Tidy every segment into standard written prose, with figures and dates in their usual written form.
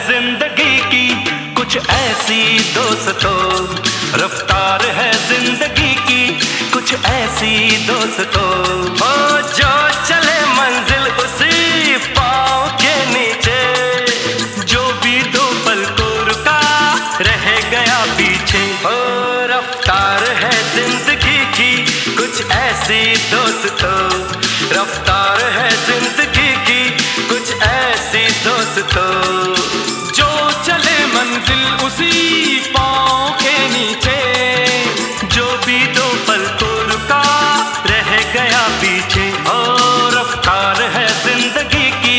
जिंदगी की कुछ ऐसी दोस्तों, रफ्तार है जिंदगी की कुछ ऐसी दोस्तों। ओ जो चले मंजिल उसी पाँव के नीचे, जो भी दो पल को रुका रह गया पीछे। ओ रफ्तार है जिंदगी की कुछ ऐसी दोस्तों, रफ्तार है जिंदगी की कुछ ऐसी दोस्तों। जो चले मंजिल उसी पाँव के नीचे, जो भी दो पल को रुका रह गया पीछे। ओ रफ्तार है जिंदगी की।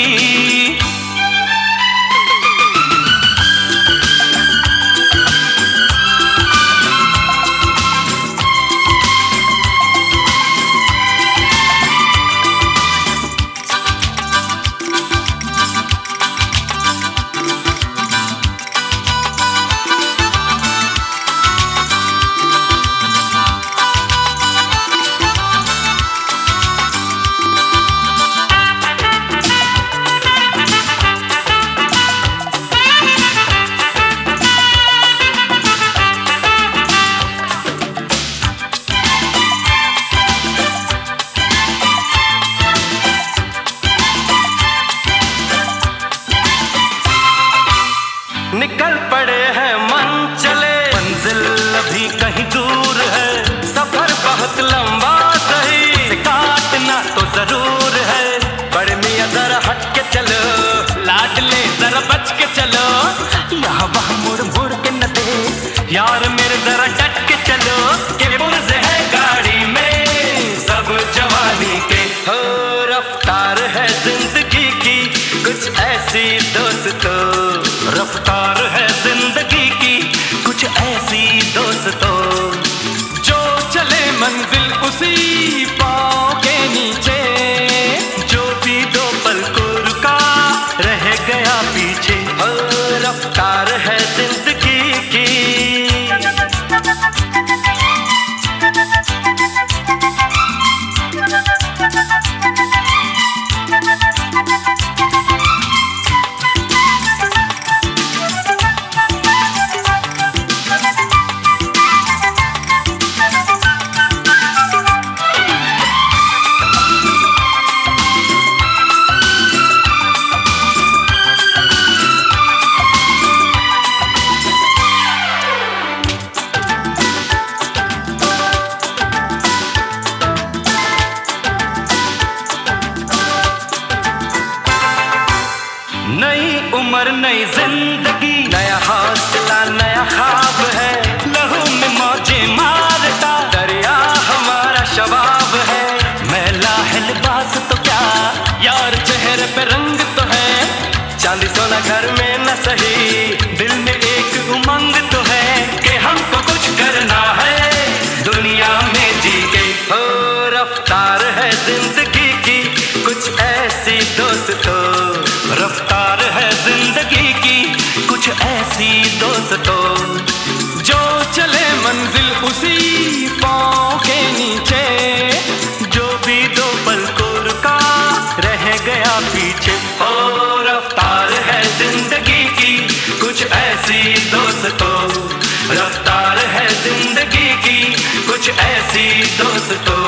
निकल पड़े हैं मन चले, मंजिल अभी कहीं दूर है। सफर बहुत लंबा सही, इसे काटना तो जरूर है। बड़े मियां जरा हट के चलो, लाडले जरा बच के चलो। यहाँ वहाँ मुड़ मुड़ के न दे, यार मेरे जरा डट के चलो। के पुर्जे है गाड़ी में सब जवानी के। हो रफ्तार है जिंदगी की कुछ ऐसी दोस्तों, रफ्तार है जिंदगी की कुछ ऐसी दोस्तों। जो चले मंजिल उसी पाँव के नीचे, जो भी दो पल को रुका रह गया पीछे। ओ रफ्तार है जिंदगी की। नई उम्र नई जिंदगी, नया हौसला नया ख्वाब है। लहू में मौजे मारता दरिया हमारा शबाब है। मैला है लिबास तो क्या यार चेहरे पे रंग तो है। चांदी सोना घर में न सही, दिल में एक उमंग तो है कि हमको कुछ करना है दुनिया में जी के। हो रफ्तार है जिंदगी की कुछ ऐसी दोस्तों, रफ्तार है जिंदगी की कुछ ऐसी दोस्तों। जो चले मंजिल उसी पाँव के नीचे, जो भी दो पल को रुका रह गया पीछे। ओ रफ्तार है जिंदगी की कुछ ऐसी दोस्तों, रफ्तार है जिंदगी की कुछ ऐसी दोस्तों।